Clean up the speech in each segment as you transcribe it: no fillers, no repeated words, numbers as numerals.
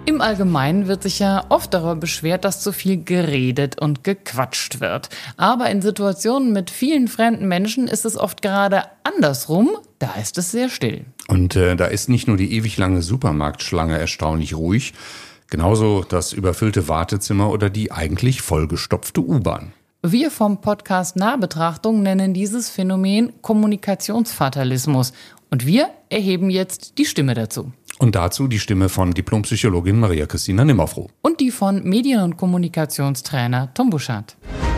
Im Allgemeinen wird sich ja oft darüber beschwert, dass zu viel geredet und gequatscht wird. Aber in Situationen mit vielen fremden Menschen ist es oft gerade andersrum. Da ist es sehr still. Und da ist nicht nur die ewig lange Supermarktschlange erstaunlich ruhig, genauso das überfüllte Wartezimmer oder die eigentlich vollgestopfte U-Bahn. Wir vom Podcast Nahbetrachtung nennen dieses Phänomen Kommunikationsfatalismus. Und wir erheben jetzt die Stimme dazu. Und dazu die Stimme von Diplompsychologin Maria-Christina Nimmerfroh. Und die von Medien- und Kommunikationstrainer Tom Buschardt.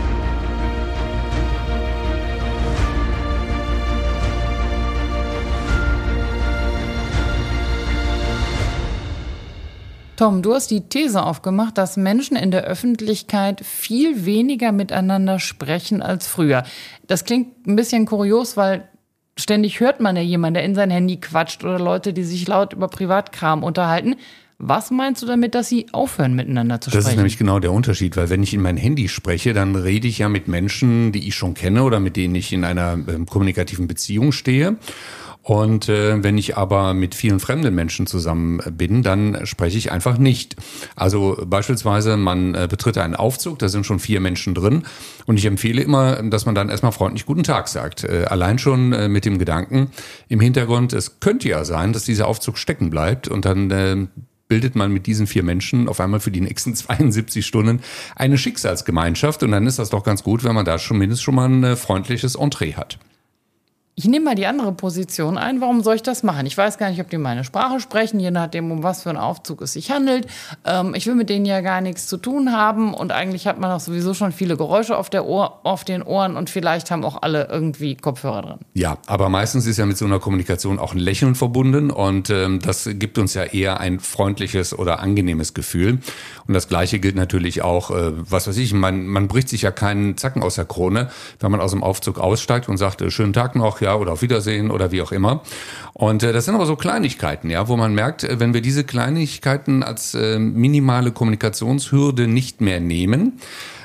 Tom, du hast die These aufgemacht, dass Menschen in der Öffentlichkeit viel weniger miteinander sprechen als früher. Das klingt ein bisschen kurios, weil ständig hört man ja jemanden, der in sein Handy quatscht oder Leute, die sich laut über Privatkram unterhalten. Was meinst du damit, dass sie aufhören, miteinander zu sprechen? Das ist nämlich genau der Unterschied, weil wenn ich in mein Handy spreche, dann rede ich ja mit Menschen, die ich schon kenne oder mit denen ich in einer kommunikativen Beziehung stehe. Und wenn ich aber mit vielen fremden Menschen zusammen bin, dann spreche ich einfach nicht. Also beispielsweise, man betritt einen Aufzug, da sind schon 4 Menschen drin und ich empfehle immer, dass man dann erstmal freundlich Guten Tag sagt. Allein schon mit dem Gedanken im Hintergrund, es könnte ja sein, dass dieser Aufzug stecken bleibt und dann bildet man mit diesen 4 Menschen auf einmal für die nächsten 72 Stunden eine Schicksalsgemeinschaft und dann ist das doch ganz gut, wenn man da zumindest schon mal ein freundliches Entree hat. Ich nehme mal die andere Position ein. Warum soll ich das machen? Ich weiß gar nicht, ob die meine Sprache sprechen, je nachdem, um was für einen Aufzug es sich handelt. Ich will mit denen ja gar nichts zu tun haben und eigentlich hat man auch sowieso schon viele Geräusche auf den Ohren und vielleicht haben auch alle irgendwie Kopfhörer drin. Ja, aber meistens ist ja mit so einer Kommunikation auch ein Lächeln verbunden und das gibt uns ja eher ein freundliches oder angenehmes Gefühl. Und das Gleiche gilt natürlich auch, was weiß ich, man bricht sich ja keinen Zacken aus der Krone, wenn man aus dem Aufzug aussteigt und sagt, schönen Tag noch, ja, oder auf Wiedersehen oder wie auch immer. Und das sind aber so Kleinigkeiten, ja, wo man merkt, wenn wir diese Kleinigkeiten als minimale Kommunikationshürde nicht mehr nehmen,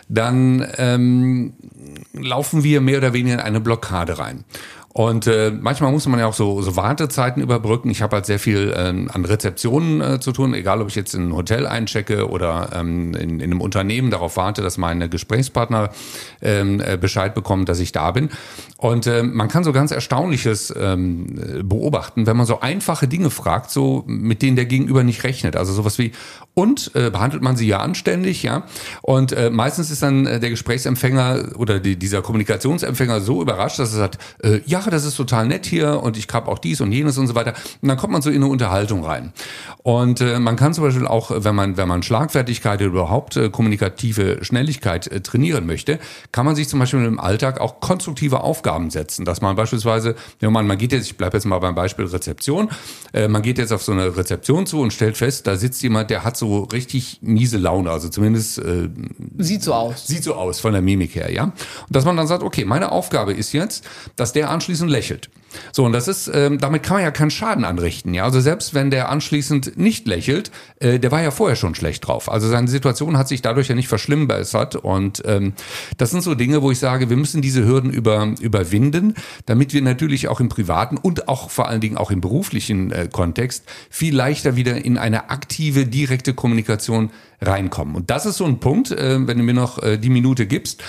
dann laufen wir mehr oder weniger in eine Blockade rein. Und manchmal muss man ja auch so Wartezeiten überbrücken. Ich habe halt sehr viel an Rezeptionen zu tun, egal ob ich jetzt in ein Hotel einchecke oder in einem Unternehmen darauf warte, dass meine Gesprächspartner Bescheid bekommen, dass ich da bin. Und man kann so ganz Erstaunliches beobachten, wenn man so einfache Dinge fragt, so mit denen der Gegenüber nicht rechnet. Also sowas wie, und behandelt man sie ja anständig, ja? Und meistens ist dann der Gesprächsempfänger oder dieser Kommunikationsempfänger so überrascht, dass er sagt, ja, das ist total nett hier und ich habe auch dies und jenes und so weiter. Und dann kommt man so in eine Unterhaltung rein. Und man kann zum Beispiel auch, wenn man Schlagfertigkeit oder überhaupt kommunikative Schnelligkeit trainieren möchte, kann man sich zum Beispiel im Alltag auch konstruktive Aufgaben setzen. Dass man beispielsweise, man geht jetzt, ich bleibe jetzt mal beim Beispiel Rezeption, man geht jetzt auf so eine Rezeption zu und stellt fest, da sitzt jemand, der hat so richtig miese Laune, also zumindest Sieht so aus von der Mimik her, ja. Und dass man dann sagt, okay, meine Aufgabe ist jetzt, dass der anschließend lächelt. So, und das ist, damit kann man ja keinen Schaden anrichten, ja. Also selbst wenn der anschließend nicht lächelt, der war ja vorher schon schlecht drauf. Also seine Situation hat sich dadurch ja nicht verschlimmbessert. Und das sind so Dinge, wo ich sage, wir müssen diese Hürden überwinden, damit wir natürlich auch im privaten und auch vor allen Dingen auch im beruflichen Kontext viel leichter wieder in eine aktive, direkte Kommunikation reinkommen. Und das ist so ein Punkt, wenn du mir noch die Minute gibst.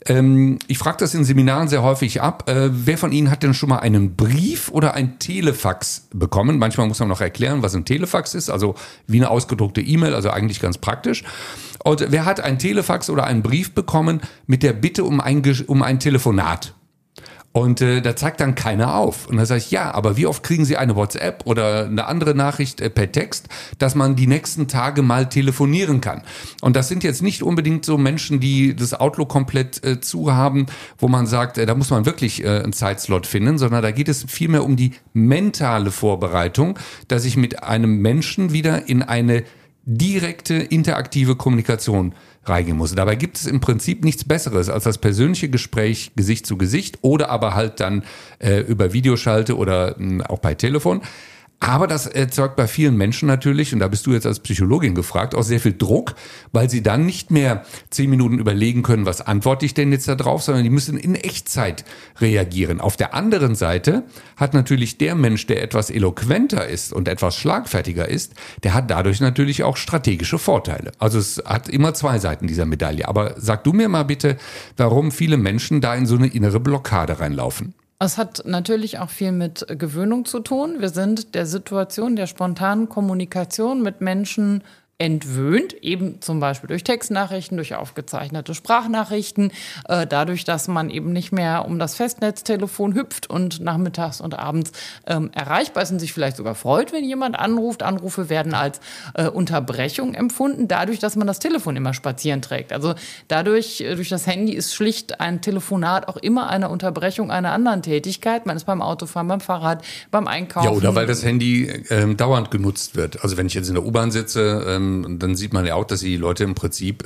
Ich frage das in Seminaren sehr häufig ab. Wer von Ihnen hat denn schon mal einen Brief oder ein Telefax bekommen? Manchmal muss man noch erklären, was ein Telefax ist. Also wie eine ausgedruckte E-Mail, also eigentlich ganz praktisch. Und wer hat ein Telefax oder einen Brief bekommen mit der Bitte um ein Telefonat? Und da zeigt dann keiner auf. Und da sage ich, ja, aber wie oft kriegen Sie eine WhatsApp oder eine andere Nachricht per Text, dass man die nächsten Tage mal telefonieren kann? Und das sind jetzt nicht unbedingt so Menschen, die das Outlook komplett zu haben, wo man sagt, da muss man wirklich einen Zeitslot finden, sondern da geht es vielmehr um die mentale Vorbereitung, dass ich mit einem Menschen wieder in eine direkte, interaktive Kommunikation reingehen muss. Dabei gibt es im Prinzip nichts Besseres als das persönliche Gespräch Gesicht zu Gesicht oder aber halt dann über Videoschalte oder auch bei Telefon. Aber das erzeugt bei vielen Menschen natürlich, und da bist du jetzt als Psychologin gefragt, auch sehr viel Druck, weil sie dann nicht mehr 10 Minuten überlegen können, was antworte ich denn jetzt da drauf, sondern die müssen in Echtzeit reagieren. Auf der anderen Seite hat natürlich der Mensch, der etwas eloquenter ist und etwas schlagfertiger ist, der hat dadurch natürlich auch strategische Vorteile. Also es hat immer zwei Seiten dieser Medaille. Aber sag du mir mal bitte, warum viele Menschen da in so eine innere Blockade reinlaufen. Es hat natürlich auch viel mit Gewöhnung zu tun. Wir sind der Situation der spontanen Kommunikation mit Menschen entwöhnt, eben zum Beispiel durch Textnachrichten, durch aufgezeichnete Sprachnachrichten, dadurch, dass man eben nicht mehr um das Festnetztelefon hüpft und nachmittags und abends erreichbar ist und sich vielleicht sogar freut, wenn jemand anruft. Anrufe werden als Unterbrechung empfunden, dadurch, dass man das Telefon immer spazieren trägt. Also dadurch, durch das Handy ist schlicht ein Telefonat auch immer eine Unterbrechung einer anderen Tätigkeit. Man ist beim Autofahren, beim Fahrrad, beim Einkaufen. Ja, oder weil das Handy dauernd genutzt wird. Also wenn ich jetzt in der U-Bahn sitze, dann sieht man ja auch, dass die Leute im Prinzip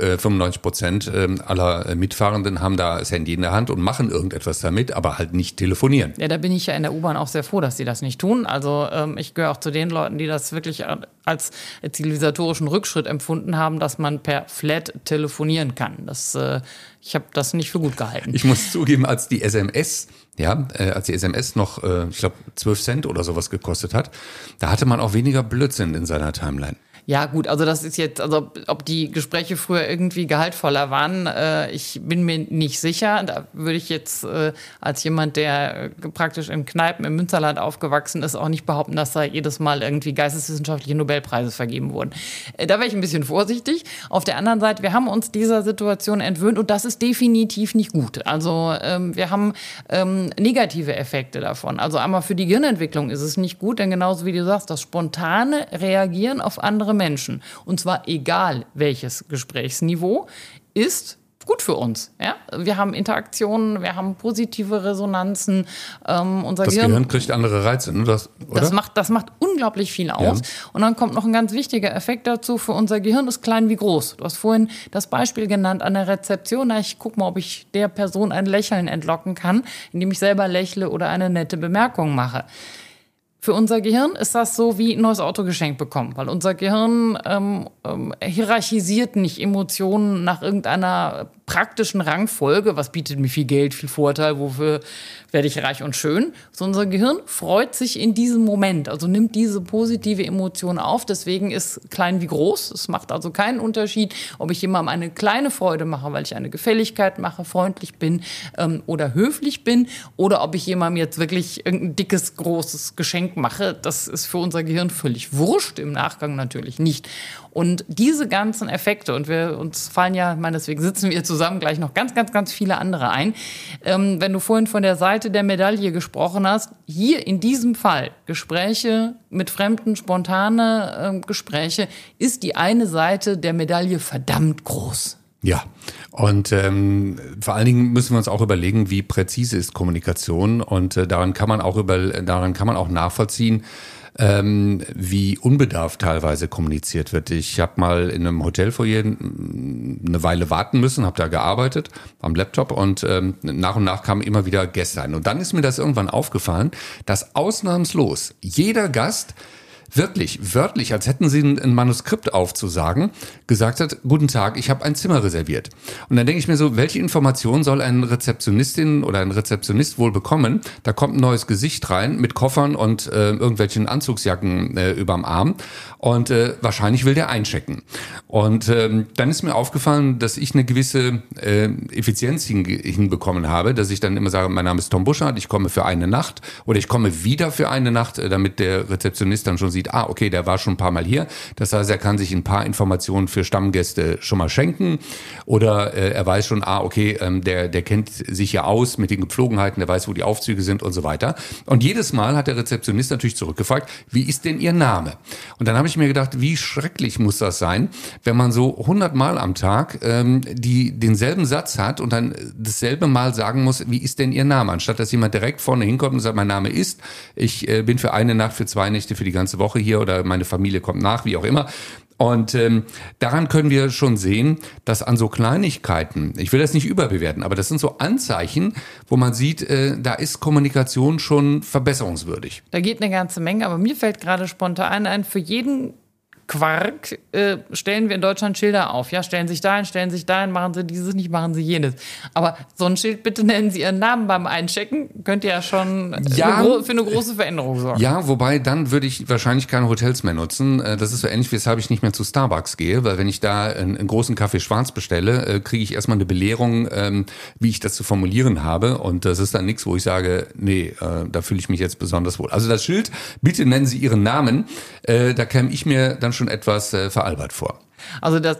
95% aller Mitfahrenden haben da das Handy in der Hand und machen irgendetwas damit, aber halt nicht telefonieren. Ja, da bin ich ja in der U-Bahn auch sehr froh, dass sie das nicht tun. Also ich gehöre auch zu den Leuten, die das wirklich als zivilisatorischen Rückschritt empfunden haben, dass man per Flat telefonieren kann. Ich habe das nicht für gut gehalten. Ich muss zugeben, als die SMS noch, ich glaube, 12 Cent oder sowas gekostet hat, da hatte man auch weniger Blödsinn in seiner Timeline. Ja gut, also das ist jetzt, also ob die Gespräche früher irgendwie gehaltvoller waren, ich bin mir nicht sicher. Da würde ich jetzt als jemand, der praktisch in Kneipen im Münsterland aufgewachsen ist, auch nicht behaupten, dass da jedes Mal irgendwie geisteswissenschaftliche Nobelpreise vergeben wurden. Da wäre ich ein bisschen vorsichtig. Auf der anderen Seite, wir haben uns dieser Situation entwöhnt und das ist definitiv nicht gut. Also wir haben negative Effekte davon. Also einmal für die Gehirnentwicklung ist es nicht gut, denn genauso wie du sagst, das spontane Reagieren auf andere Menschen, und zwar egal welches Gesprächsniveau, ist gut für uns. Ja? Wir haben Interaktionen, wir haben positive Resonanzen. Unser Gehirn kriegt andere Reize, ne? Das macht unglaublich viel aus. Ja. Und dann kommt noch ein ganz wichtiger Effekt dazu. Für unser Gehirn ist klein wie groß. Du hast vorhin das Beispiel genannt an der Rezeption. Ich gucke mal, ob ich der Person ein Lächeln entlocken kann, indem ich selber lächle oder eine nette Bemerkung mache. Für unser Gehirn ist das so wie ein neues Auto geschenkt bekommen, weil unser Gehirn hierarchisiert nicht Emotionen nach irgendeiner praktischen Rangfolge, was bietet mir viel Geld, viel Vorteil, wofür werde ich reich und schön. So, unser Gehirn freut sich in diesem Moment, also nimmt diese positive Emotion auf. Deswegen ist klein wie groß. Es macht also keinen Unterschied, ob ich jemandem eine kleine Freude mache, weil ich eine Gefälligkeit mache, freundlich bin oder höflich bin, oder ob ich jemandem jetzt wirklich irgendein dickes, großes Geschenk mache. Das ist für unser Gehirn völlig wurscht, im Nachgang natürlich nicht. Und diese ganzen Effekte, und uns fallen ja, deswegen sitzen wir zusammen, gleich noch ganz, ganz, ganz viele andere ein. Wenn du vorhin von der Seite der Medaille gesprochen hast, hier in diesem Fall Gespräche mit Fremden, spontane Gespräche, ist die eine Seite der Medaille verdammt groß. Ja, und vor allen Dingen müssen wir uns auch überlegen, wie präzise ist Kommunikation, und daran kann man auch nachvollziehen, wie unbedarft teilweise kommuniziert wird. Ich habe mal in einem Hotelfoyer eine Weile warten müssen, habe da gearbeitet am Laptop, und nach und nach kamen immer wieder Gäste ein. Und dann ist mir das irgendwann aufgefallen, dass ausnahmslos jeder Gast wirklich, wörtlich, als hätten sie ein Manuskript aufzusagen, gesagt hat: Guten Tag, ich habe ein Zimmer reserviert. Und dann denke ich mir so, welche Information soll eine Rezeptionistin oder ein Rezeptionist wohl bekommen? Da kommt ein neues Gesicht rein mit Koffern und irgendwelchen Anzugsjacken überm Arm, und wahrscheinlich will der einchecken. Und dann ist mir aufgefallen, dass ich eine gewisse Effizienz hinbekommen habe, dass ich dann immer sage: Mein Name ist Tom Buschardt, ich komme für eine Nacht, oder ich komme wieder für eine Nacht, damit der Rezeptionist dann schon sieht, okay, der war schon ein paar Mal hier. Das heißt, er kann sich ein paar Informationen für Stammgäste schon mal schenken. Oder er weiß schon, okay, der kennt sich ja aus mit den Gepflogenheiten, der weiß, wo die Aufzüge sind und so weiter. Und jedes Mal hat der Rezeptionist natürlich zurückgefragt: Wie ist denn Ihr Name? Und dann habe ich mir gedacht, wie schrecklich muss das sein, wenn man so 100 Mal am Tag denselben Satz hat und dann dasselbe Mal sagen muss: Wie ist denn Ihr Name? Anstatt dass jemand direkt vorne hinkommt und sagt: Mein Name ist, ich bin für eine Nacht, für 2 Nächte, für die ganze Woche hier, oder meine Familie kommt nach, wie auch immer. Und daran können wir schon sehen, dass an so Kleinigkeiten, ich will das nicht überbewerten, aber das sind so Anzeichen, wo man sieht, da ist Kommunikation schon verbesserungswürdig. Da geht eine ganze Menge, aber mir fällt gerade spontan ein, für jeden Quark stellen wir in Deutschland Schilder auf. Ja, stellen sich dahin, machen Sie dieses nicht, machen Sie jenes. Aber so ein Schild, bitte nennen Sie Ihren Namen beim Einchecken, könnte ja schon für eine große Veränderung sorgen. Ja, wobei dann würde ich wahrscheinlich keine Hotels mehr nutzen. Das ist so ähnlich, weshalb ich nicht mehr zu Starbucks gehe, weil wenn ich da einen großen Kaffee schwarz bestelle, kriege ich erstmal eine Belehrung, wie ich das zu formulieren habe. Und das ist dann nichts, wo ich sage, nee, da fühle ich mich jetzt besonders wohl. Also das Schild, bitte nennen Sie Ihren Namen, da käme ich mir dann schon etwas veralbert vor. Also das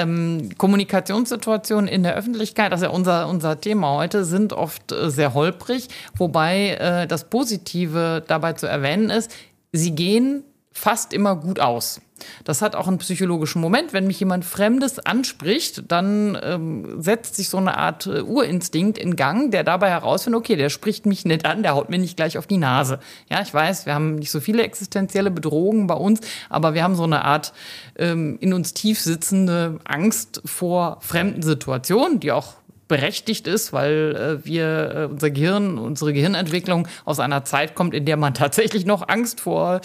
Kommunikationssituationen in der Öffentlichkeit, das ist ja unser Thema heute, sind oft sehr holprig, wobei das Positive dabei zu erwähnen ist, sie gehen fast immer gut aus. Das hat auch einen psychologischen Moment. Wenn mich jemand Fremdes anspricht, dann setzt sich so eine Art Urinstinkt in Gang, der dabei herausfindet, okay, der spricht mich nicht an, der haut mir nicht gleich auf die Nase. Ja, ich weiß, wir haben nicht so viele existenzielle Bedrohungen bei uns, aber wir haben so eine Art in uns tief sitzende Angst vor fremden Situationen, die auch berechtigt ist, weil unsere Gehirnentwicklung aus einer Zeit kommt, in der man tatsächlich noch Angst vor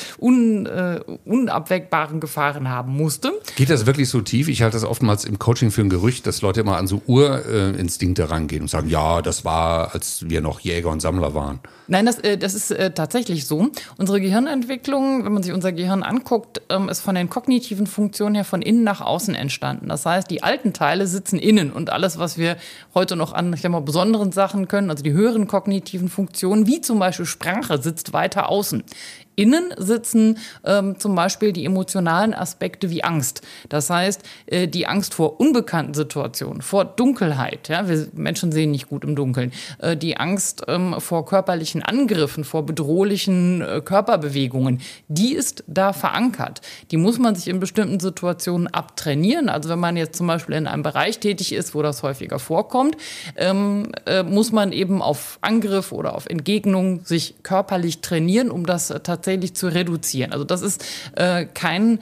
unabwegbaren Gefahren haben musste. Geht das wirklich so tief? Ich halte das oftmals im Coaching für ein Gerücht, dass Leute immer an so Urinstinkte rangehen und sagen, ja, das war, als wir noch Jäger und Sammler waren. Nein, das ist tatsächlich so. Unsere Gehirnentwicklung, wenn man sich unser Gehirn anguckt, ist von den kognitiven Funktionen her von innen nach außen entstanden. Das heißt, die alten Teile sitzen innen und alles, was wir heute noch an, besonderen Sachen können, also die höheren kognitiven Funktionen, wie zum Beispiel Sprache, sitzt weiter außen. Innen sitzen zum Beispiel die emotionalen Aspekte wie Angst. Das heißt, die Angst vor unbekannten Situationen, vor Dunkelheit. Ja, wir Menschen sehen nicht gut im Dunkeln. Die Angst vor körperlichen Angriffen, vor bedrohlichen Körperbewegungen, die ist da verankert. Die muss man sich in bestimmten Situationen abtrainieren. Also wenn man jetzt zum Beispiel in einem Bereich tätig ist, wo das häufiger vorkommt, muss man eben auf Angriff oder auf Entgegnung sich körperlich trainieren, um das tatsächlich zu reduzieren. Also das ist kein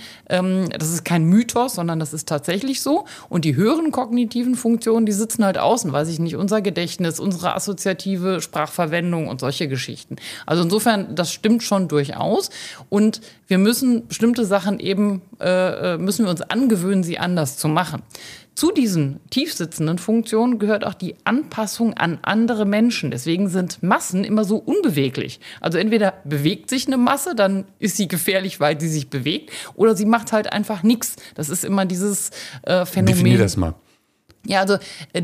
Mythos, sondern das ist tatsächlich so. Und die höheren kognitiven Funktionen, die sitzen halt außen, weiß ich nicht, unser Gedächtnis, unsere assoziative Sprachverwendung und solche Geschichten. Also insofern, das stimmt schon durchaus. Und wir müssen bestimmte Sachen eben, müssen wir uns angewöhnen, sie anders zu machen. Zu diesen tiefsitzenden Funktionen gehört auch die Anpassung an andere Menschen. Deswegen sind Massen immer so unbeweglich. Also entweder bewegt sich eine Masse, dann ist sie gefährlich, weil sie sich bewegt, oder sie macht halt einfach nichts. Das ist immer dieses Phänomen. Definier das mal. Ja, also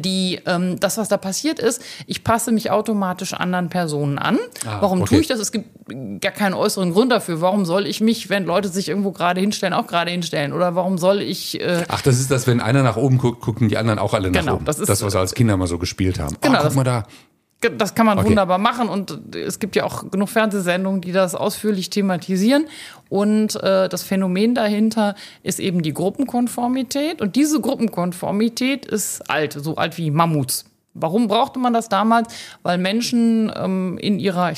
das, was da passiert ist, ich passe mich automatisch anderen Personen an. Warum tue ich das? Es gibt gar keinen äußeren Grund dafür. Warum soll ich mich, wenn Leute sich irgendwo gerade hinstellen, auch gerade hinstellen? Oder warum soll ich... Ach, das ist das, wenn einer nach oben guckt, gucken die anderen auch alle nach oben. Das ist das, was wir als Kinder mal so gespielt haben. Genau, guck mal da. Das kann man wunderbar machen und es gibt ja auch genug Fernsehsendungen, die das ausführlich thematisieren. Und das Phänomen dahinter ist eben die Gruppenkonformität. Und diese Gruppenkonformität ist alt, so alt wie Mammuts. Warum brauchte man das damals? Weil Menschen in ihrer,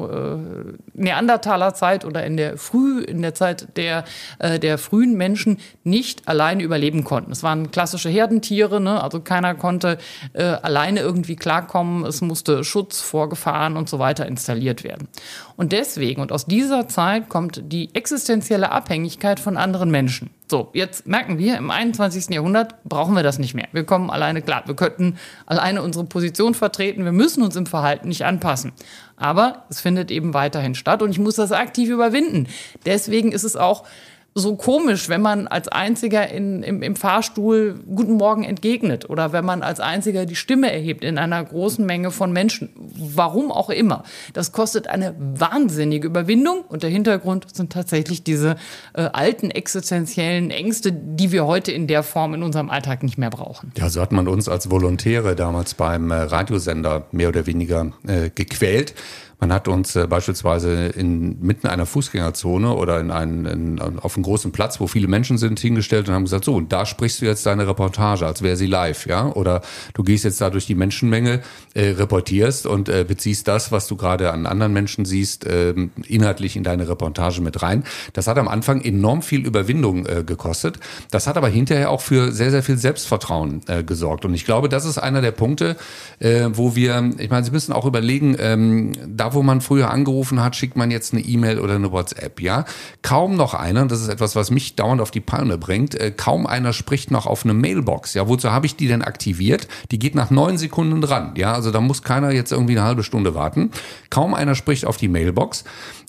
Neandertaler-Zeit oder in der Zeit der frühen Menschen nicht alleine überleben konnten. Es waren klassische Herdentiere, ne? Also keiner konnte alleine irgendwie klarkommen. Es musste Schutz vor Gefahren und so weiter installiert werden. Und deswegen und aus dieser Zeit kommt die existenzielle Abhängigkeit von anderen Menschen. So, jetzt merken wir, im 21. Jahrhundert brauchen wir das nicht mehr. Wir kommen alleine klar. Wir könnten alleine unsere Position vertreten. Wir müssen uns im Verhalten nicht anpassen. Aber es findet eben weiterhin statt und ich muss das aktiv überwinden. Deswegen ist es auch so komisch, wenn man als Einziger im Fahrstuhl Guten Morgen entgegnet oder wenn man als Einziger die Stimme erhebt in einer großen Menge von Menschen. Warum auch immer. Das kostet eine wahnsinnige Überwindung und der Hintergrund sind tatsächlich diese alten existenziellen Ängste, die wir heute in der Form in unserem Alltag nicht mehr brauchen. Ja, so hat man uns als Volontäre damals beim Radiosender mehr oder weniger gequält. Man hat uns beispielsweise mitten einer Fußgängerzone oder auf einem großen Platz, wo viele Menschen sind, hingestellt und haben gesagt, so, und da sprichst du jetzt deine Reportage, als wäre sie live, ja? Oder du gehst jetzt da durch die Menschenmenge, reportierst und beziehst das, was du gerade an anderen Menschen siehst, inhaltlich in deine Reportage mit rein. Das hat am Anfang enorm viel Überwindung gekostet. Das hat aber hinterher auch für sehr, sehr viel Selbstvertrauen gesorgt. Und ich glaube, das ist einer der Punkte, wo ich meine, Sie müssen auch überlegen, da wo man früher angerufen hat, schickt man jetzt eine E-Mail oder eine WhatsApp, ja? Kaum noch einer, das ist etwas, was mich dauernd auf die Palme bringt, kaum einer spricht noch auf eine Mailbox. Ja, wozu habe ich die denn aktiviert? Die geht nach 9 Sekunden dran, ja? Also da muss keiner jetzt irgendwie eine halbe Stunde warten. Kaum einer spricht auf die Mailbox.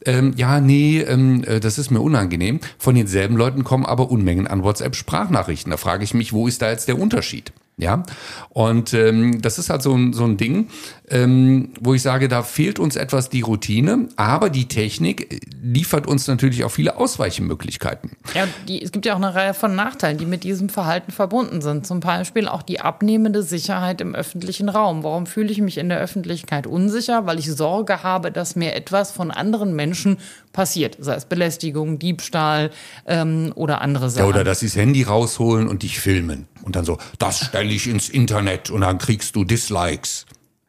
Das ist mir unangenehm. Von denselben Leuten kommen aber Unmengen an WhatsApp-Sprachnachrichten. Da frage ich mich, wo ist da jetzt der Unterschied? Ja, und das ist halt so ein Ding, wo ich sage, da fehlt uns etwas die Routine, aber die Technik liefert uns natürlich auch viele Ausweichmöglichkeiten. Ja, es gibt ja auch eine Reihe von Nachteilen, die mit diesem Verhalten verbunden sind. Zum Beispiel auch die abnehmende Sicherheit im öffentlichen Raum. Warum fühle ich mich in der Öffentlichkeit unsicher? Weil ich Sorge habe, dass mir etwas von anderen Menschen passiert. Sei es Belästigung, Diebstahl oder andere Sachen. Ja, oder dass sie das Handy rausholen und dich filmen. Und dann so, das stelle ich ins Internet und dann kriegst du Dislikes.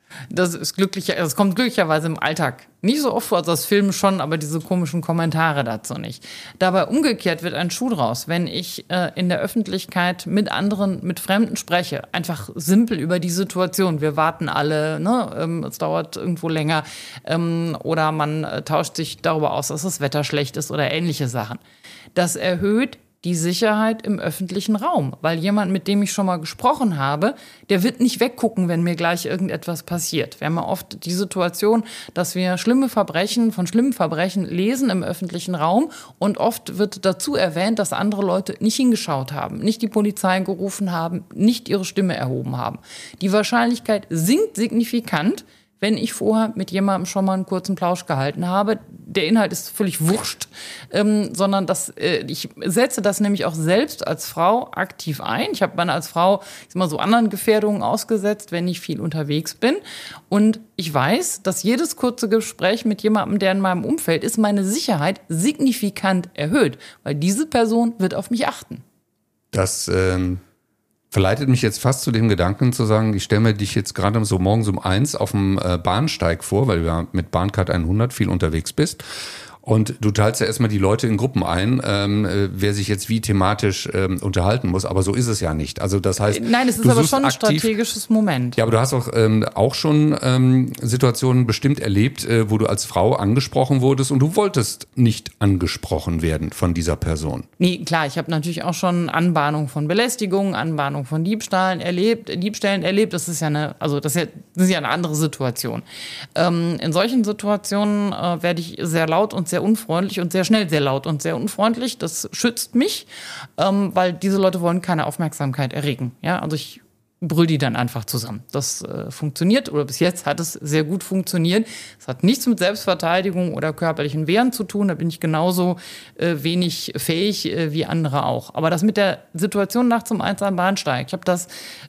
Das kommt glücklicherweise im Alltag nicht so oft vor, also das Filmen schon, aber diese komischen Kommentare dazu nicht. Dabei umgekehrt wird ein Schuh draus, wenn ich in der Öffentlichkeit mit Fremden spreche, einfach simpel über die Situation. Wir warten alle, es dauert irgendwo länger oder man tauscht sich darüber aus, dass das Wetter schlecht ist oder ähnliche Sachen. Das erhöht die Sicherheit im öffentlichen Raum. Weil jemand, mit dem ich schon mal gesprochen habe, der wird nicht weggucken, wenn mir gleich irgendetwas passiert. Wir haben ja oft die Situation, dass wir von schlimmen Verbrechen lesen im öffentlichen Raum und oft wird dazu erwähnt, dass andere Leute nicht hingeschaut haben, nicht die Polizei gerufen haben, nicht ihre Stimme erhoben haben. Die Wahrscheinlichkeit sinkt signifikant, wenn ich vorher mit jemandem schon mal einen kurzen Plausch gehalten habe. Der Inhalt ist völlig wurscht, sondern ich setze das nämlich auch selbst als Frau aktiv ein. Ich habe als Frau so anderen Gefährdungen ausgesetzt, wenn ich viel unterwegs bin. Und ich weiß, dass jedes kurze Gespräch mit jemandem, der in meinem Umfeld ist, meine Sicherheit signifikant erhöht, weil diese Person wird auf mich achten. Das verleitet mich jetzt fast zu dem Gedanken zu sagen, ich stelle mir dich jetzt gerade so morgens um 1 auf dem Bahnsteig vor, weil du ja mit Bahncard 100 viel unterwegs bist. Und du teilst ja erstmal die Leute in Gruppen ein, wer sich jetzt wie thematisch unterhalten muss. Aber so ist es ja nicht. Also das heißt, nein, es ist aber schon ein strategisches Moment. Ja, aber du hast auch schon Situationen bestimmt erlebt, wo du als Frau angesprochen wurdest und du wolltest nicht angesprochen werden von dieser Person. Nee, klar, ich habe natürlich auch schon Anbahnung von Belästigungen, Anbahnung von Diebstellen erlebt. Das ist ja eine andere Situation. In solchen Situationen werde ich sehr laut und sehr unfreundlich und sehr schnell sehr laut und sehr unfreundlich. Das schützt mich, weil diese Leute wollen keine Aufmerksamkeit erregen. Ja, also ich brüll die dann einfach zusammen. Das funktioniert, oder bis jetzt hat es sehr gut funktioniert. Es hat nichts mit Selbstverteidigung oder körperlichen Wehren zu tun. Da bin ich genauso wenig fähig wie andere auch. Aber das mit der Situation nachts um 1 am Bahnsteig, ich habe das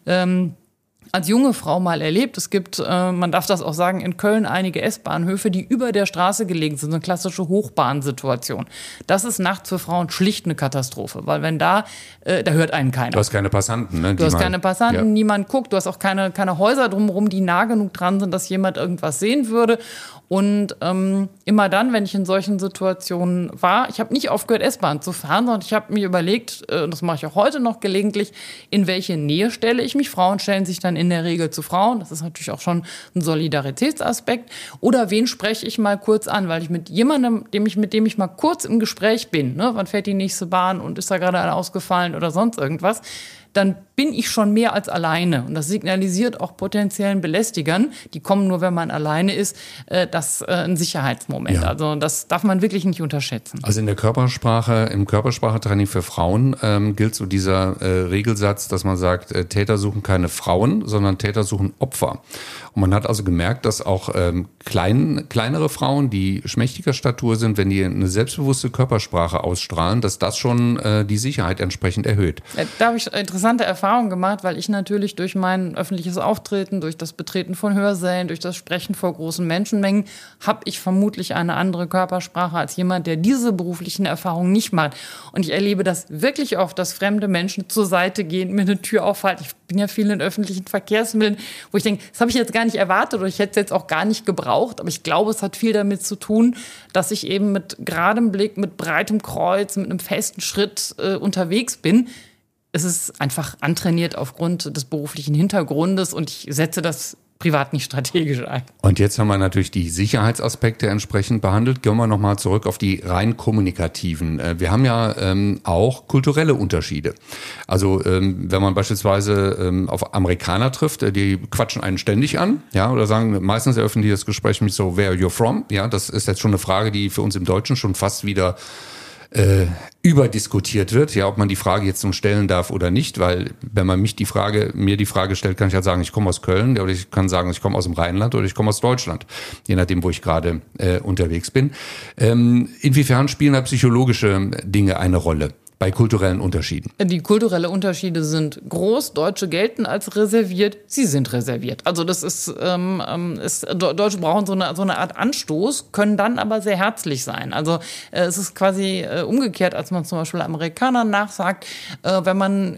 als junge Frau mal erlebt. Es gibt, man darf das auch sagen, in Köln einige S-Bahnhöfe, die über der Straße gelegen sind. So eine klassische Hochbahnsituation. Das ist nachts für Frauen schlicht eine Katastrophe. Weil wenn da hört einen keiner. Du hast keine Passanten, ne? Du hast keine Passanten, ja. Niemand guckt. Du hast auch keine Häuser drumherum, die nah genug dran sind, dass jemand irgendwas sehen würde. Und immer dann, wenn ich in solchen Situationen war, ich habe nicht aufgehört, S-Bahn zu fahren, sondern ich habe mir überlegt, das mache ich auch heute noch gelegentlich, in welche Nähe stelle ich mich. Frauen stellen sich dann in der Regel zu Frauen. Das ist natürlich auch schon ein Solidaritätsaspekt. Oder wen spreche ich mal kurz an, weil ich mit jemandem, mit dem ich mal kurz im Gespräch bin, ne, wann fährt die nächste Bahn und ist da gerade eine ausgefallen oder sonst irgendwas, dann bin ich schon mehr als alleine. Und das signalisiert auch potenziellen Belästigern, die kommen nur, wenn man alleine ist, das ein Sicherheitsmoment. Ja. Also das darf man wirklich nicht unterschätzen. Also in der Körpersprache, im Körpersprachetraining für Frauen gilt so dieser Regelsatz, dass man sagt, Täter suchen keine Frauen, sondern Täter suchen Opfer. Und man hat also gemerkt, dass auch kleinere Frauen, die schmächtiger Statur sind, wenn die eine selbstbewusste Körpersprache ausstrahlen, dass das schon die Sicherheit entsprechend erhöht. Da habe ich interessant interessante Erfahrung gemacht, weil ich natürlich durch mein öffentliches Auftreten, durch das Betreten von Hörsälen, durch das Sprechen vor großen Menschenmengen, habe ich vermutlich eine andere Körpersprache als jemand, der diese beruflichen Erfahrungen nicht macht. Und ich erlebe das wirklich oft, dass fremde Menschen zur Seite gehen, mir eine Tür aufhalten. Ich bin ja viel in öffentlichen Verkehrsmitteln, wo ich denke, das habe ich jetzt gar nicht erwartet oder ich hätte es jetzt auch gar nicht gebraucht. Aber ich glaube, es hat viel damit zu tun, dass ich eben mit geradem Blick, mit breitem Kreuz, mit einem festen Schritt unterwegs bin. Es ist einfach antrainiert aufgrund des beruflichen Hintergrundes und ich setze das privat nicht strategisch ein. Und jetzt haben wir natürlich die Sicherheitsaspekte entsprechend behandelt. Gehen wir nochmal zurück auf die rein kommunikativen. Wir haben ja auch kulturelle Unterschiede. Also wenn man beispielsweise auf Amerikaner trifft, die quatschen einen ständig an, ja, oder sagen, meistens eröffnen die das Gespräch mit so, where you're from? Ja, das ist jetzt schon eine Frage, die für uns im Deutschen schon fast wieder überdiskutiert wird, ja, ob man die Frage jetzt nun stellen darf oder nicht, weil wenn man mir die Frage stellt, kann ich halt sagen, ich komme aus Köln, oder ich kann sagen, ich komme aus dem Rheinland oder ich komme aus Deutschland, je nachdem, wo ich gerade unterwegs bin. Inwiefern spielen da psychologische Dinge eine Rolle bei kulturellen Unterschieden? Die kulturellen Unterschiede sind groß. Deutsche gelten als reserviert. Sie sind reserviert. Also das ist Deutsche brauchen so eine Art Anstoß, können dann aber sehr herzlich sein. Also es ist quasi umgekehrt, als man zum Beispiel Amerikanern nachsagt, wenn man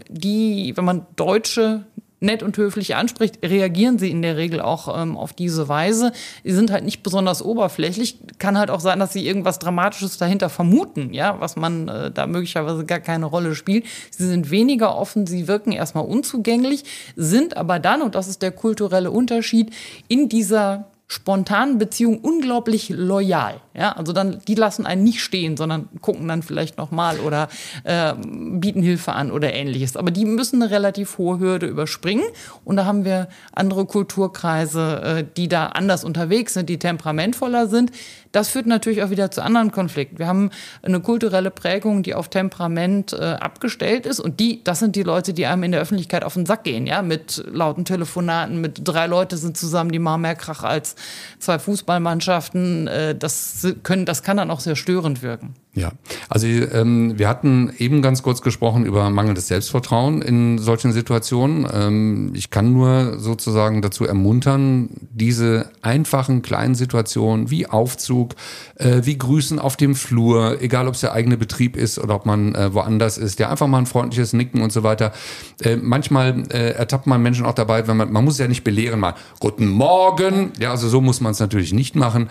Deutsche nett und höflich anspricht, reagieren sie in der Regel auch auf diese Weise. Sie sind halt nicht besonders oberflächlich. Kann halt auch sein, dass sie irgendwas Dramatisches dahinter vermuten, ja, was man da möglicherweise gar keine Rolle spielt. Sie sind weniger offen, sie wirken erstmal unzugänglich, sind aber dann, und das ist der kulturelle Unterschied, in dieser spontanen Beziehung unglaublich loyal. Ja, also dann, die lassen einen nicht stehen, sondern gucken dann vielleicht nochmal oder bieten Hilfe an oder Ähnliches. Aber die müssen eine relativ hohe Hürde überspringen. Und da haben wir andere Kulturkreise, die da anders unterwegs sind, die temperamentvoller sind. Das führt natürlich auch wieder zu anderen Konflikten. Wir haben eine kulturelle Prägung, die auf Temperament abgestellt ist. Und das sind die Leute, die einem in der Öffentlichkeit auf den Sack gehen. Ja? Mit lauten Telefonaten, mit 3 Leute sind zusammen, die machen mehr Krach als 2 Fußballmannschaften. Das kann dann auch sehr störend wirken. Ja, also wir hatten eben ganz kurz gesprochen über mangelndes Selbstvertrauen in solchen Situationen. Ich kann nur sozusagen dazu ermuntern, diese einfachen kleinen Situationen wie Aufzug, wie Grüßen auf dem Flur, egal ob es der eigene Betrieb ist oder ob man woanders ist, ja, einfach mal ein freundliches Nicken und so weiter. Manchmal ertappt man Menschen auch dabei, wenn man muss es ja nicht belehren, mal Guten Morgen, ja, also so muss man es natürlich nicht machen,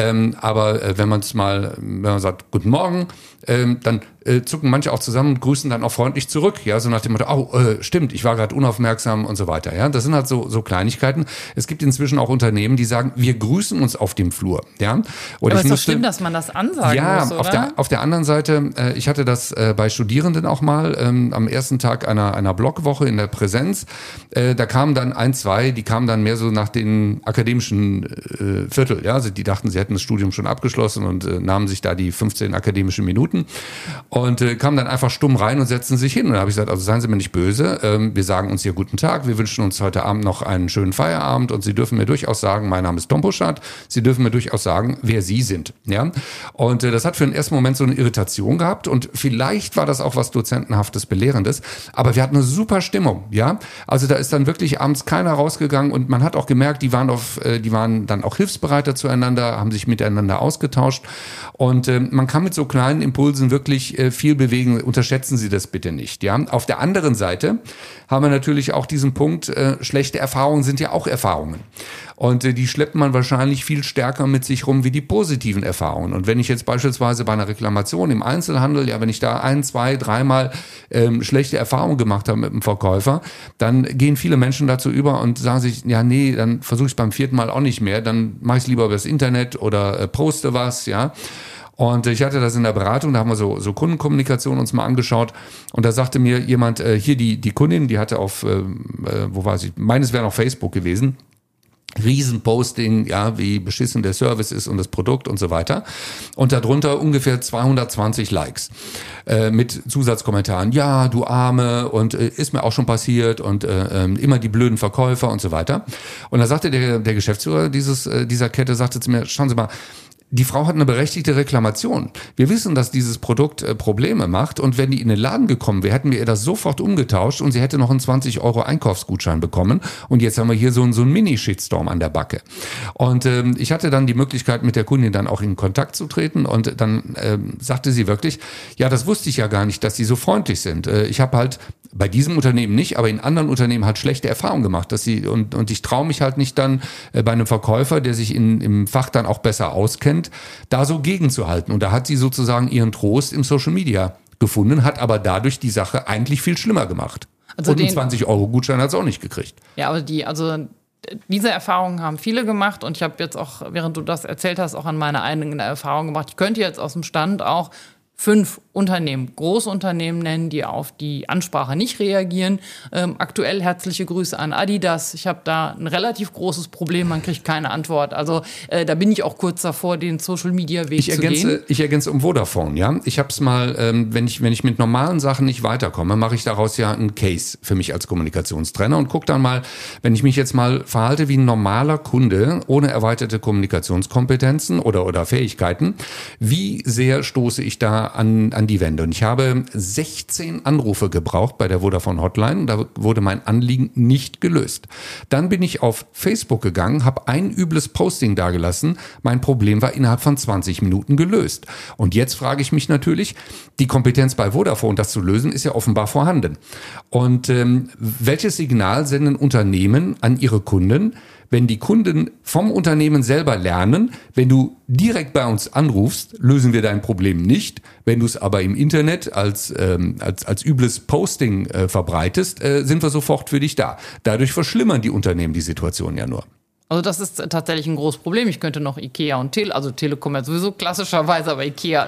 aber wenn man sagt Guten Morgen, dann zucken manche auch zusammen und grüßen dann auch freundlich zurück, ja, so nach dem Motto, stimmt, ich war gerade unaufmerksam und so weiter, ja, das sind halt so Kleinigkeiten. Es gibt inzwischen auch Unternehmen, die sagen, wir grüßen uns auf dem Flur, ja. Und aber es ist doch schlimm, dass man das ansagen muss, oder? Ja, auf der anderen Seite, ich hatte das bei Studierenden auch mal am ersten Tag einer Blockwoche in der Präsenz, da kamen dann 1, 2, die kamen dann mehr so nach den akademischen Viertel, ja, also die dachten, sie hätten das Studium schon abgeschlossen und nahmen sich da die 15 akademischen Minuten und kamen dann einfach stumm rein und setzten sich hin. Und da habe ich gesagt, also seien Sie mir nicht böse, wir sagen uns hier guten Tag, wir wünschen uns heute Abend noch einen schönen Feierabend und Sie dürfen mir durchaus sagen, mein Name ist Tom Buschardt, Sie dürfen mir durchaus sagen, wer Sie sind. Ja? Und das hat für den ersten Moment so eine Irritation gehabt und vielleicht war das auch was Dozentenhaftes, Belehrendes, aber wir hatten eine super Stimmung. Ja? Also da ist dann wirklich abends keiner rausgegangen und man hat auch gemerkt, die waren dann auch hilfsbereiter zueinander, haben sich miteinander ausgetauscht und man kann mit so kleinen Impulsen wirklich viel bewegen. Unterschätzen Sie das bitte nicht. Ja? Auf der anderen Seite haben wir natürlich auch diesen Punkt, schlechte Erfahrungen sind ja auch Erfahrungen. Und die schleppt man wahrscheinlich viel stärker mit sich rum wie die positiven Erfahrungen. Und wenn ich jetzt beispielsweise bei einer Reklamation im Einzelhandel, ja, wenn ich da 1, 2, 3 Mal schlechte Erfahrungen gemacht habe mit dem Verkäufer, dann gehen viele Menschen dazu über und sagen sich, ja, nee, dann versuche ich es beim 4. Mal auch nicht mehr, dann mache ich es lieber über das Internet oder poste was, ja. Und ich hatte das in der Beratung, da haben wir so Kundenkommunikation uns mal angeschaut und da sagte mir jemand, hier die Kundin, die hatte auf, wo war sie, meines wäre noch Facebook gewesen, Riesenposting, ja, wie beschissen der Service ist und das Produkt und so weiter. Und darunter ungefähr 220 Likes mit Zusatzkommentaren. Ja, du Arme und ist mir auch schon passiert und immer die blöden Verkäufer und so weiter. Und da sagte der Geschäftsführer dieser Kette, sagte zu mir, schauen Sie mal, die Frau hat eine berechtigte Reklamation. Wir wissen, dass dieses Produkt Probleme macht und wenn die in den Laden gekommen wäre, hätten wir ihr das sofort umgetauscht und sie hätte noch einen 20 € Einkaufsgutschein bekommen und jetzt haben wir hier so einen Mini-Shitstorm an der Backe. Und ich hatte dann die Möglichkeit, mit der Kundin dann auch in Kontakt zu treten und dann sagte sie wirklich, ja, das wusste ich ja gar nicht, dass sie so freundlich sind. Ich habe halt bei diesem Unternehmen nicht, aber in anderen Unternehmen halt schlechte Erfahrungen gemacht, dass sie und ich traue mich halt nicht dann bei einem Verkäufer, der sich im Fach dann auch besser auskennt, da so gegenzuhalten. Und da hat sie sozusagen ihren Trost im Social Media gefunden, hat aber dadurch die Sache eigentlich viel schlimmer gemacht. Also und einen 20 € Gutschein hat sie auch nicht gekriegt. Ja, aber diese Erfahrungen haben viele gemacht und ich habe jetzt auch, während du das erzählt hast, auch an meine eigene Erfahrung gemacht. Ich könnte jetzt aus dem Stand auch 5 Unternehmen, Großunternehmen nennen, die auf die Ansprache nicht reagieren. Aktuell herzliche Grüße an Adidas. Ich habe da ein relativ großes Problem, man kriegt keine Antwort. Also da bin ich auch kurz davor, den Social-Media-Weg zu gehen. Ich ergänze um Vodafone, ja. Ich habe es mal, wenn ich mit normalen Sachen nicht weiterkomme, mache ich daraus ja einen Case für mich als Kommunikationstrainer und gucke dann mal, wenn ich mich jetzt mal verhalte wie ein normaler Kunde ohne erweiterte Kommunikationskompetenzen oder Fähigkeiten, wie sehr stoße ich da an die Wände. Und ich habe 16 Anrufe gebraucht bei der Vodafone Hotline. Da wurde mein Anliegen nicht gelöst. Dann bin ich auf Facebook gegangen, habe ein übles Posting dagelassen. Mein Problem war innerhalb von 20 Minuten gelöst. Und jetzt frage ich mich natürlich, die Kompetenz bei Vodafone, das zu lösen, ist ja offenbar vorhanden. Und welches Signal senden Unternehmen an ihre Kunden, wenn die Kunden vom Unternehmen selber lernen, wenn du direkt bei uns anrufst, lösen wir dein Problem nicht. Wenn du es aber im Internet als übles Posting verbreitest, sind wir sofort für dich da. Dadurch verschlimmern die Unternehmen die Situation ja nur. Also das ist tatsächlich ein großes Problem. Ich könnte noch Ikea und Telekom ja sowieso klassischerweise, aber Ikea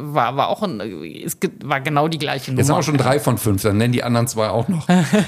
war genau die gleiche Nummer. Jetzt haben wir schon 3 von 5, dann nennen die anderen 2 auch noch.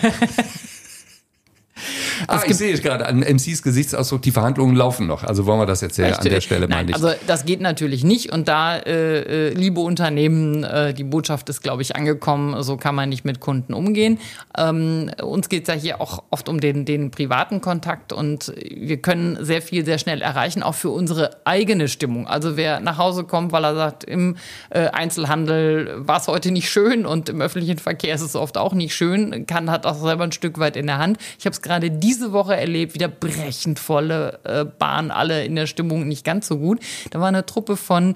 Ich sehe gerade an MCs Gesichtsausdruck, die Verhandlungen laufen noch. Also wollen wir das jetzt an der Stelle mal nicht. Also das geht natürlich nicht. Und da, liebe Unternehmen, die Botschaft ist, glaube ich, angekommen. So kann man nicht mit Kunden umgehen. Uns geht es ja hier auch oft um den privaten Kontakt. Und wir können sehr viel, sehr schnell erreichen, auch für unsere eigene Stimmung. Also wer nach Hause kommt, weil er sagt, im Einzelhandel war es heute nicht schön und im öffentlichen Verkehr ist es oft auch nicht schön, hat auch selber ein Stück weit in der Hand. Ich habe es gerade diese Woche erlebt, wieder brechend volle Bahn, alle in der Stimmung nicht ganz so gut. Da war eine Truppe von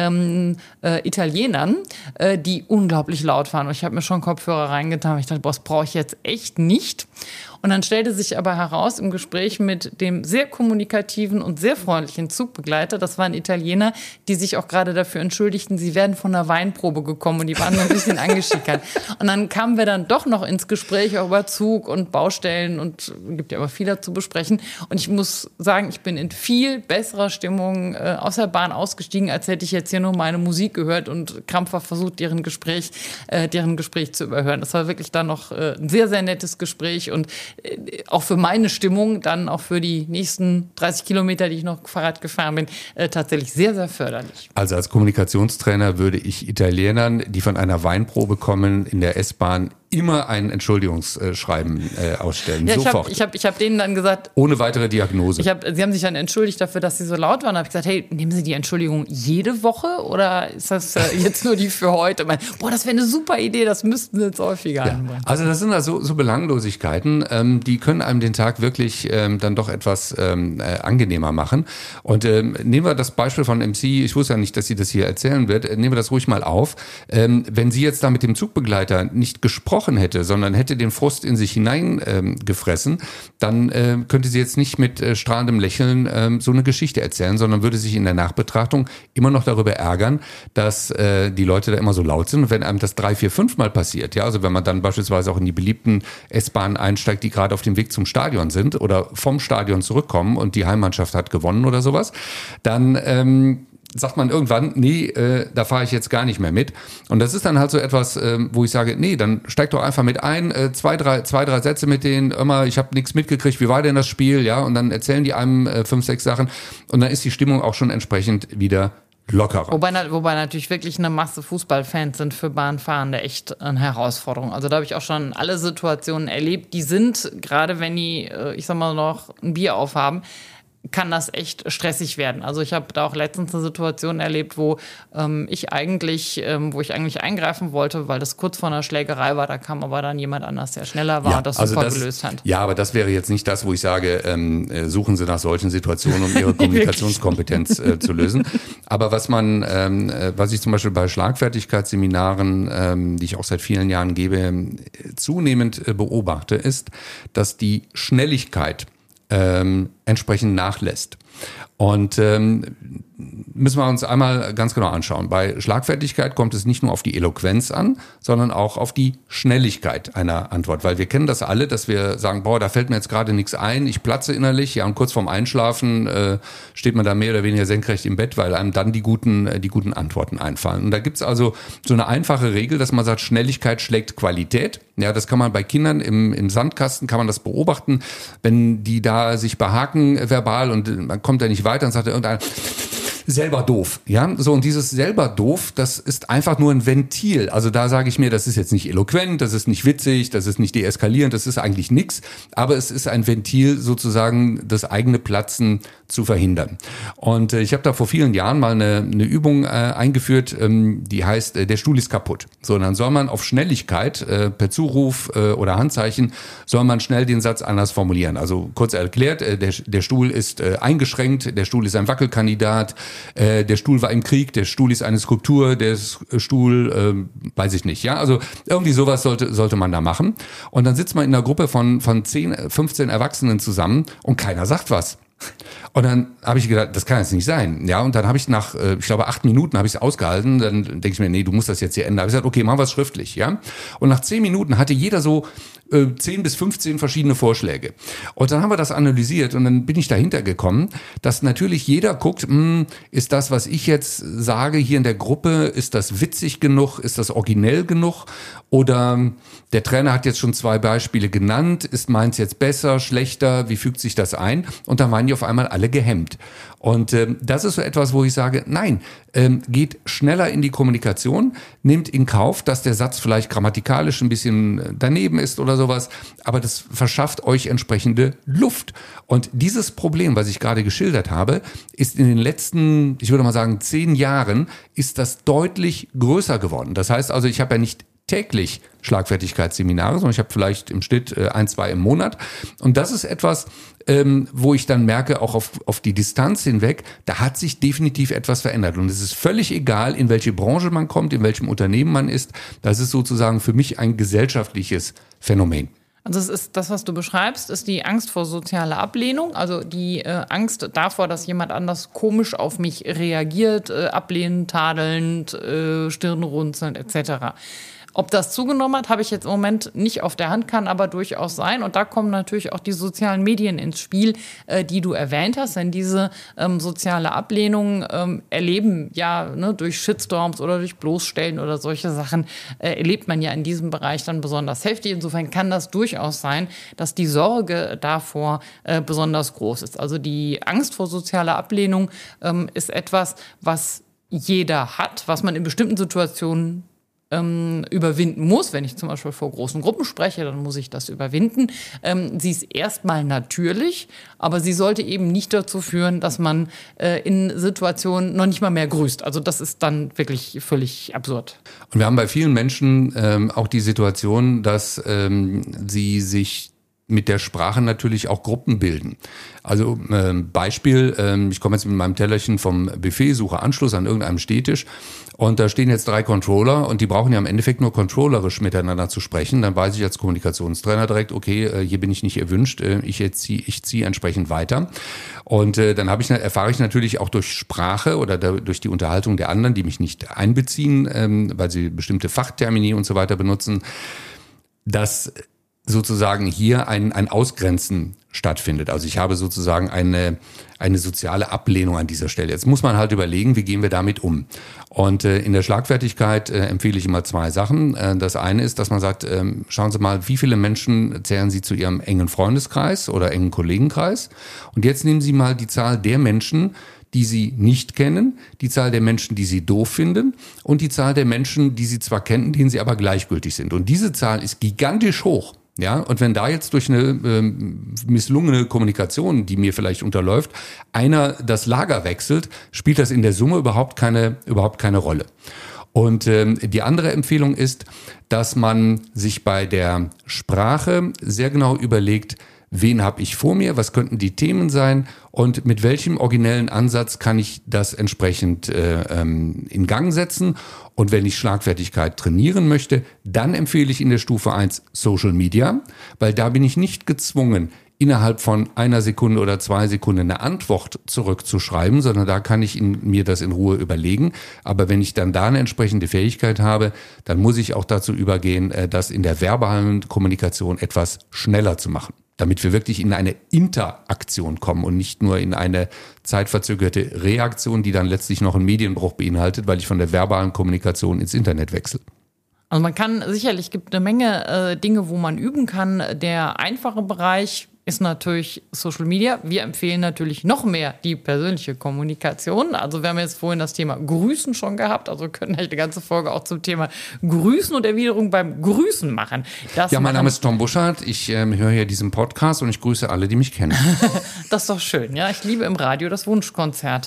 Italienern, die unglaublich laut waren. Und ich habe mir schon Kopfhörer reingetan. Ich dachte, boah, das brauche ich jetzt echt nicht. Und dann stellte sich aber heraus im Gespräch mit dem sehr kommunikativen und sehr freundlichen Zugbegleiter, das waren Italiener, die sich auch gerade dafür entschuldigten, sie wären von einer Weinprobe gekommen und die waren so ein bisschen angeschickert. Und dann kamen wir dann doch noch ins Gespräch auch über Zug und Baustellen und gibt ja aber viel dazu besprechen. Und ich muss sagen, ich bin in viel besserer Stimmung aus der Bahn ausgestiegen, als hätte ich jetzt hier nur meine Musik gehört und krampfhaft versucht, deren Gespräch zu überhören. Das war wirklich dann noch ein sehr, sehr nettes Gespräch und auch für meine Stimmung, dann auch für die nächsten 30 Kilometer, die ich noch Fahrrad gefahren bin, tatsächlich sehr, sehr förderlich. Also als Kommunikationstrainer würde ich Italienern, die von einer Weinprobe kommen, in der S-Bahn immer ein Entschuldigungsschreiben ausstellen. Ja, sofort. Ich hab denen dann gesagt... Ohne weitere Diagnose. Sie haben sich dann entschuldigt dafür, dass sie so laut waren. Da habe ich gesagt, hey, nehmen Sie die Entschuldigung jede Woche oder ist das jetzt nur die für heute? Boah, das wäre eine super Idee, das müssten Sie jetzt häufiger anbringen. Also das sind also so Belanglosigkeiten, die können einem den Tag wirklich dann doch etwas angenehmer machen. Und nehmen wir das Beispiel von MC, ich wusste ja nicht, dass sie das hier erzählen wird, nehmen wir das ruhig mal auf. Wenn sie jetzt da mit dem Zugbegleiter nicht gesprochen hätte, sondern hätte den Frust in sich hineingefressen, dann könnte sie jetzt nicht mit strahlendem Lächeln so eine Geschichte erzählen, sondern würde sich in der Nachbetrachtung immer noch darüber ärgern, dass die Leute da immer so laut sind. Und wenn einem das 3, 4, 5 Mal passiert, ja, also wenn man dann beispielsweise auch in die beliebten S-Bahnen einsteigt, die gerade auf dem Weg zum Stadion sind oder vom Stadion zurückkommen und die Heimmannschaft hat gewonnen oder sowas, dann sagt man irgendwann, nee, da fahre ich jetzt gar nicht mehr mit. Und das ist dann halt so etwas, wo ich sage, nee, dann steig doch einfach mit ein, zwei, drei Sätze mit denen, immer, ich habe nichts mitgekriegt, wie war denn das Spiel, ja, und dann erzählen die einem 5, 6 Sachen und dann ist die Stimmung auch schon entsprechend wieder lockerer. Wobei natürlich wirklich eine Masse Fußballfans sind für Bahnfahrende echt eine Herausforderung. Also da habe ich auch schon alle Situationen erlebt, die sind, gerade wenn die, ich sag mal, noch ein Bier aufhaben, kann das echt stressig werden. Also ich habe da auch letztens eine Situation erlebt, wo ich eigentlich eingreifen wollte, weil das kurz vor einer Schlägerei war. Da kam aber dann jemand anders, der schneller war und das super gelöst hat. Ja, aber das wäre jetzt nicht das, wo ich sage, suchen Sie nach solchen Situationen, um Ihre Kommunikationskompetenz zu lösen. Aber was ich zum Beispiel bei Schlagfertigkeitsseminaren, die ich auch seit vielen Jahren gebe, zunehmend beobachte, ist, dass die Schnelligkeit entsprechend nachlässt. Und müssen wir uns einmal ganz genau anschauen. Bei Schlagfertigkeit kommt es nicht nur auf die Eloquenz an, sondern auch auf die Schnelligkeit einer Antwort. Weil wir kennen das alle, dass wir sagen, da fällt mir jetzt gerade nichts ein, ich platze innerlich, ja, und kurz vorm Einschlafen steht man da mehr oder weniger senkrecht im Bett, weil einem dann die guten Antworten einfallen. Und da gibt's also so eine einfache Regel, dass man sagt, Schnelligkeit schlägt Qualität. Ja, das kann man bei Kindern im Sandkasten, kann man das beobachten, wenn die da sich behaken verbal und man kommt da nicht weiter, dann sagt irgendeiner, selber doof, ja, so, und dieses selber doof, das ist einfach nur ein Ventil, also da sage ich mir, das ist jetzt nicht eloquent, das ist nicht witzig, das ist nicht deeskalierend, das ist eigentlich nix, aber es ist ein Ventil, sozusagen das eigene Platzen zu verhindern. Und ich habe da vor vielen Jahren mal eine Übung eingeführt, die heißt, der Stuhl ist kaputt. So, und dann soll man auf Schnelligkeit, per Zuruf oder Handzeichen, soll man schnell den Satz anders formulieren. Also kurz erklärt, der Stuhl ist eingeschränkt, der Stuhl ist ein Wackelkandidat, der Stuhl war im Krieg, der Stuhl ist eine Skulptur, der Stuhl, weiß ich nicht, ja, also irgendwie sowas sollte man da machen. Und dann sitzt man in einer Gruppe von 10, 15 Erwachsenen zusammen und keiner sagt was. Und dann habe ich gedacht, das kann jetzt nicht sein. Ja, und dann habe ich nach, ich glaube, 8 Minuten habe ich es ausgehalten. Dann denke ich mir, nee, du musst das jetzt hier ändern. Da habe ich gesagt, okay, machen wir es schriftlich. Ja. Und nach 10 Minuten hatte jeder so 10 bis 15 verschiedene Vorschläge. Und dann haben wir das analysiert und dann bin ich dahinter gekommen, dass natürlich jeder guckt, ist das, was ich jetzt sage hier in der Gruppe, ist das witzig genug, ist das originell genug? Oder der Trainer hat jetzt schon 2 Beispiele genannt, ist meins jetzt besser, schlechter, wie fügt sich das ein? Und dann waren die auf einmal alle gehemmt. Und das ist so etwas, wo ich sage, nein, geht schneller in die Kommunikation, nimmt in Kauf, dass der Satz vielleicht grammatikalisch ein bisschen daneben ist oder sowas, aber das verschafft euch entsprechende Luft. Und dieses Problem, was ich gerade geschildert habe, ist in den letzten, ich würde mal sagen, 10 Jahren, ist das deutlich größer geworden. Das heißt also, ich habe ja nicht täglich Schlagfertigkeitsseminare, sondern ich habe vielleicht im Schnitt 1, 2 im Monat. Und das ist etwas, wo ich dann merke, auch auf die Distanz hinweg, da hat sich definitiv etwas verändert. Und es ist völlig egal, in welche Branche man kommt, in welchem Unternehmen man ist. Das ist sozusagen für mich ein gesellschaftliches Phänomen. Also es ist das, was du beschreibst, ist die Angst vor sozialer Ablehnung, also die Angst davor, dass jemand anders komisch auf mich reagiert, ablehnend, tadelnd, stirnrunzelnd etc. Ob das zugenommen hat, habe ich jetzt im Moment nicht auf der Hand, kann aber durchaus sein. Und da kommen natürlich auch die sozialen Medien ins Spiel, die du erwähnt hast. Denn diese soziale Ablehnung erleben ja durch Shitstorms oder durch Bloßstellen oder solche Sachen, erlebt man ja in diesem Bereich dann besonders heftig. Insofern kann das durchaus sein, dass die Sorge davor besonders groß ist. Also die Angst vor sozialer Ablehnung ist etwas, was jeder hat, was man in bestimmten Situationen überwinden muss. Wenn ich zum Beispiel vor großen Gruppen spreche, dann muss ich das überwinden. Sie ist erstmal natürlich, aber sie sollte eben nicht dazu führen, dass man in Situationen noch nicht mal mehr grüßt. Also das ist dann wirklich völlig absurd. Und wir haben bei vielen Menschen auch die Situation, dass sie sich mit der Sprache natürlich auch Gruppen bilden. Also Beispiel, ich komme jetzt mit meinem Tellerchen vom Buffet, suche Anschluss an irgendeinem Stehtisch und da stehen jetzt 3 Controller und die brauchen ja im Endeffekt nur controllerisch miteinander zu sprechen. Dann weiß ich als Kommunikationstrainer direkt, okay, hier bin ich nicht erwünscht, ich ziehe entsprechend weiter. Und dann erfahre ich natürlich auch durch Sprache oder durch die Unterhaltung der anderen, die mich nicht einbeziehen, weil sie bestimmte Fachtermini und so weiter benutzen, dass sozusagen hier ein Ausgrenzen stattfindet. Also ich habe sozusagen eine soziale Ablehnung an dieser Stelle. Jetzt muss man halt überlegen, wie gehen wir damit um? Und in der Schlagfertigkeit empfehle ich immer 2 Sachen. Das eine ist, dass man sagt, schauen Sie mal, wie viele Menschen zählen Sie zu Ihrem engen Freundeskreis oder engen Kollegenkreis? Und jetzt nehmen Sie mal die Zahl der Menschen, die Sie nicht kennen, die Zahl der Menschen, die Sie doof finden und die Zahl der Menschen, die Sie zwar kennen, denen Sie aber gleichgültig sind. Und diese Zahl ist gigantisch hoch. Ja, und wenn da jetzt durch eine misslungene Kommunikation, die mir vielleicht unterläuft, einer das Lager wechselt, spielt das in der Summe überhaupt keine Rolle. Und die andere Empfehlung ist, dass man sich bei der Sprache sehr genau überlegt, wen habe ich vor mir, was könnten die Themen sein und mit welchem originellen Ansatz kann ich das entsprechend in Gang setzen. Und wenn ich Schlagfertigkeit trainieren möchte, dann empfehle ich in der Stufe 1 Social Media, weil da bin ich nicht gezwungen, innerhalb von 1 Sekunde oder 2 Sekunden eine Antwort zurückzuschreiben, sondern da kann ich mir das in Ruhe überlegen. Aber wenn ich dann da eine entsprechende Fähigkeit habe, dann muss ich auch dazu übergehen, das in der verbalen Kommunikation etwas schneller zu machen, damit wir wirklich in eine Interaktion kommen und nicht nur in eine zeitverzögerte Reaktion, die dann letztlich noch einen Medienbruch beinhaltet, weil ich von der verbalen Kommunikation ins Internet wechsle. Also man kann sicherlich, gibt eine Menge Dinge, wo man üben kann. Der einfache Bereich ist natürlich Social Media. Wir empfehlen natürlich noch mehr die persönliche Kommunikation. Also wir haben jetzt vorhin das Thema Grüßen schon gehabt. Also wir können eine ganze Folge auch zum Thema Grüßen und Erwiderung beim Grüßen machen. Mein Name ist Tom Buschardt. Ich höre hier diesen Podcast und ich grüße alle, die mich kennen. Das ist doch schön. Ja, ich liebe im Radio das Wunschkonzert.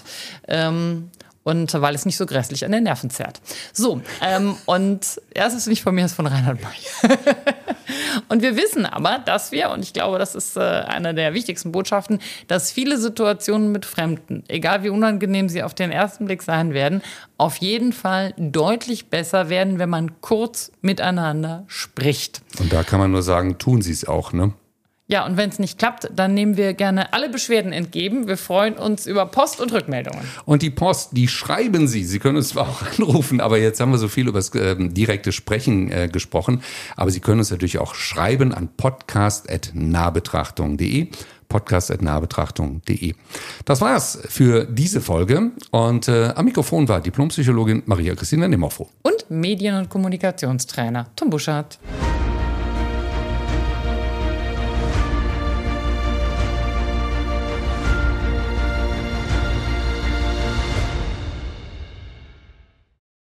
Und weil es nicht so grässlich an den Nerven zerrt. So, und es ist nicht von mir, es ist von Reinhard May. Und wir wissen aber, dass wir, und ich glaube, das ist eine der wichtigsten Botschaften, dass viele Situationen mit Fremden, egal wie unangenehm sie auf den ersten Blick sein werden, auf jeden Fall deutlich besser werden, wenn man kurz miteinander spricht. Und da kann man nur sagen, tun Sie es auch, ne? Ja, und wenn es nicht klappt, dann nehmen wir gerne alle Beschwerden entgegen. Wir freuen uns über Post und Rückmeldungen. Und die Post, die schreiben Sie. Sie können uns zwar auch anrufen, aber jetzt haben wir so viel über das direkte Sprechen gesprochen. Aber Sie können uns natürlich auch schreiben an podcast@nahbetrachtung.de. podcast@nahbetrachtung.de. Das war's für diese Folge. Und am Mikrofon war Diplompsychologin Maria Christina Nimmerfroh. Und Medien- und Kommunikationstrainer Tom Buschardt.